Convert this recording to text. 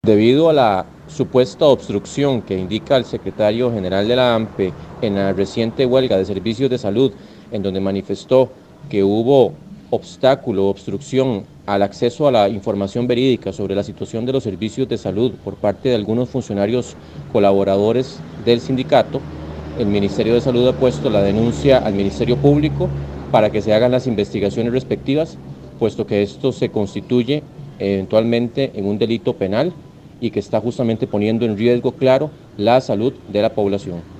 Debido a la supuesta obstrucción que indica el secretario general de la AMPE en la reciente huelga de servicios de salud, en donde manifestó que hubo obstáculo, obstrucción al acceso a la información verídica sobre la situación de los servicios de salud por parte de algunos funcionarios colaboradores del sindicato, el Ministerio de Salud ha puesto la denuncia al Ministerio Público para que se hagan las investigaciones respectivas, puesto que esto se constituye eventualmente en un delito penal y que está justamente poniendo en riesgo, claro, la salud de la población.